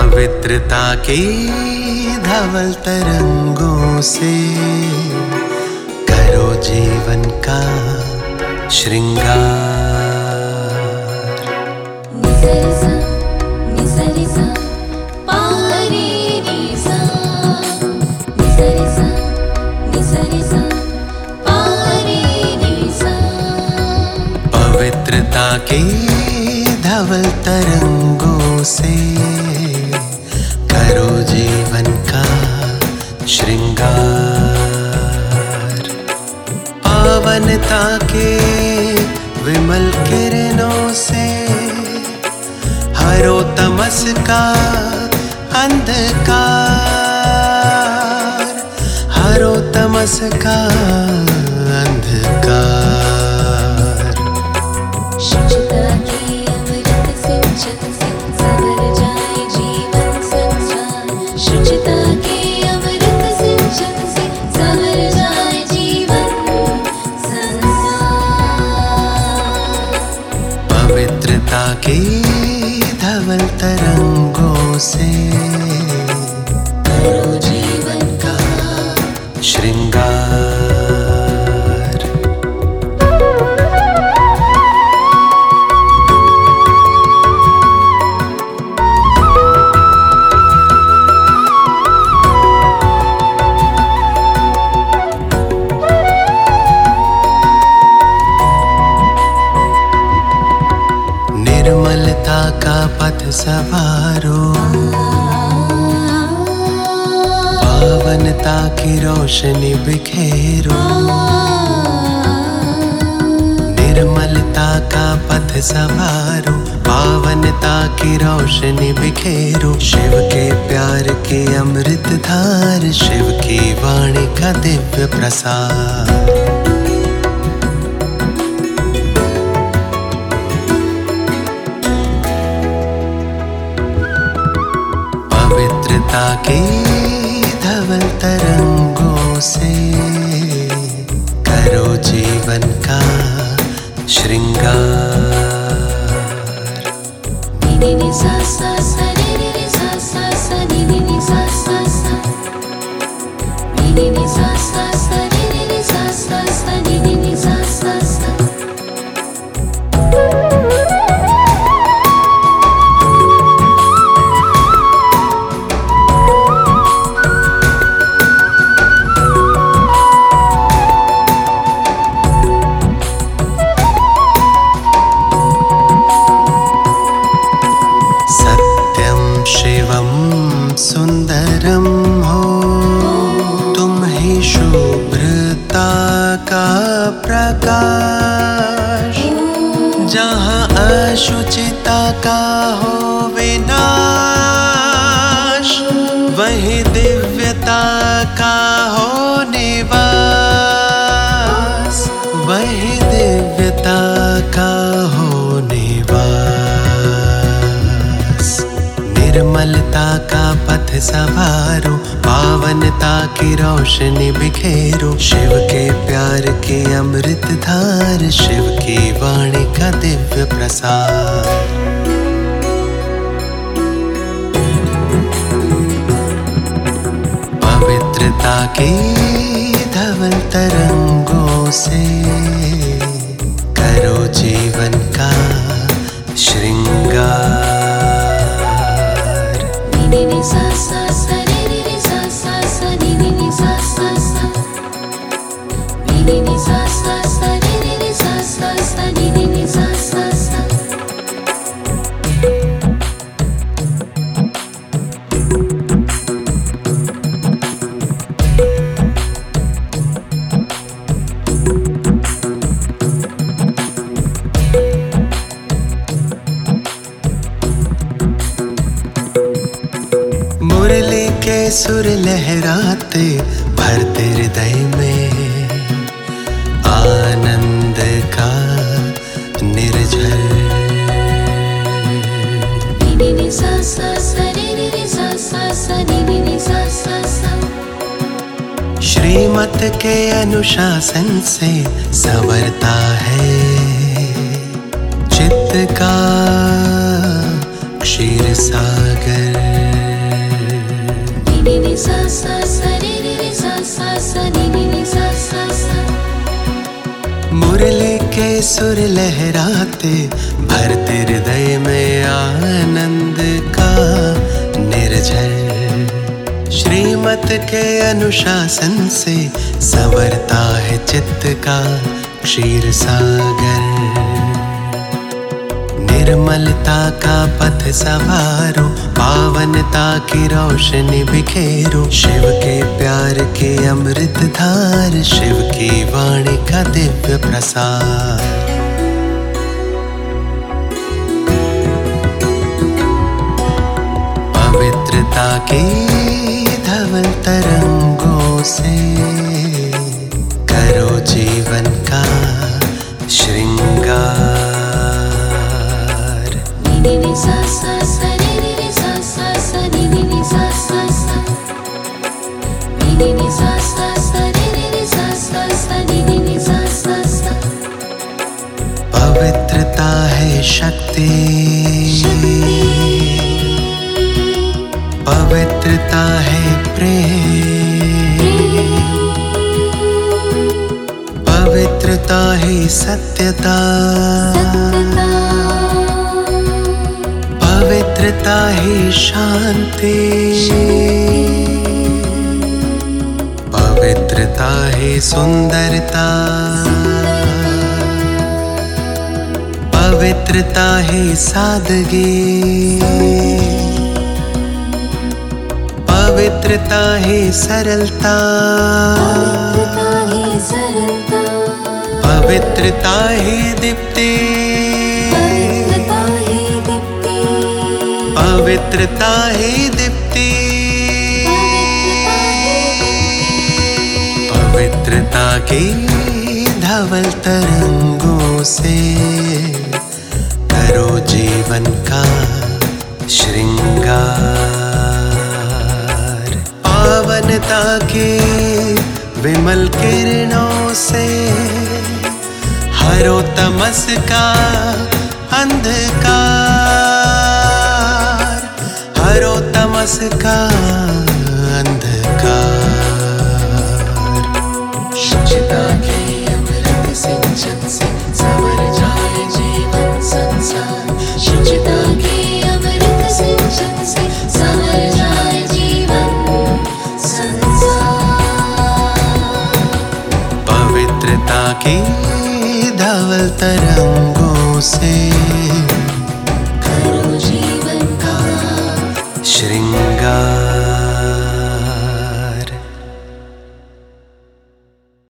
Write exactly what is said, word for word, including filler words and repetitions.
पवित्रता की धवल तरंगों से करो जीवन का श्रृंगार। निसरिसा निसरिसा पारेरिसा निसरिसा निसरिसा पारेरिसा। पवित्रता की धवल तरंगों से करो जीवन का श्रृंगार। पावनता के विमल किरणों से हरो तमस का अंधकार, हरो तमस का अंधकार। शुचिता के अमृत सिंचन से संवर जाए जीवन संसार। शुचिता के अमृत सिंचन से संवर जाए जीवन संसार। पवित्रता की धवल तरंगों से करो जीवन का श्रृंगार। निर्मलता का पथ सवारो, पावनता की रोशनी बिखेरो। निर्मलता का पथ सवारो, पावनता की रोशनी बिखेरो। शिव के प्यार की अमृत धार, शिव की वाणी का दिव्य प्रसार। पवित्रता की धवल तरंगों से करो जीवन का श्रृंगार। नि नि सा सा सा नि नि सा सा सा नि नि सा सा सा नि नि सा सा सा नि नि सा सा सा नि नि सा सा सा। शिवम सुंदरम हो, तुम ही शुभ्रता का प्रकाश। जहाँ अशुचिता का हो विनाश, वहीं दिव्यता का हो निवास, वहीं दिव्यता का हो निवास। निर्मलता का पथ सवारो, पावनता की रोशनी बिखेरो। शिव के प्यार की अमृत धार, शिव की वाणी का दिव्य प्रसार। पवित्रता की धवल तरंगों से करो जीवन का श्रृंगार। नि नि सा सा सा नि नि सा सा सा नि नि सा सा सा नि नि सा सा सा नि नि सा सा सा नि नि सा सा सा। मुरली के सुर लहराते भरते हृदय में आनंद का निर्झर। नि नि सा सा सा नि नि सा सा सा नि नि सा सा सा। श्रीमत के अनुशासन से संवरता है चित्त का क्षीर सागर। सा सा सा रे रे रे सा सा सा रे रे रे सा सा सा। मुरली के सुर लहराते भरते हृदय में आनंद का निर्झर। श्रीमत के अनुशासन से संवरता है चित्त का क्षीर सागर। निर्मलता का पथ सवारो, पावनता की रोशनी बिखेरो। शिव के प्यार के अमृत धार, शिव की वाणी का दिव्य प्रसार। पवित्रता के धवल तरंगों से करो जीवन का श्रृंगार। रे रे सा सा सा रे रे रे सा सा सा रे रे रे सा सा सा। रे रे रे सा सा सा रे रे रे सा सा सा रे रे रे सा सा सा। पवित्रता है शक्ति, पवित्रता है प्रेम, पवित्रता है सत्यता, पवित्रता है शांति, पवित्रता है सुंदरता, पवित्रता है सादगी, पवित्रता है सरलता, पवित्रता है दीप्ति, पवित्रता है दीप्ति। पवित्रता की धवल तरंगों से करो जीवन का श्रृंगार। पावनता के विमल किरणों से हरो तमस का अंधकार, हरो तमस का अंधकार। शुचिता के अमृत सिंचन से संवर जाए जीवन संसार। शुचिता के अमृत सिंचन से संवर जाए जीवन संसार। पवित्रता की धवल तरंगों से करो जीवन का श्रृंगार।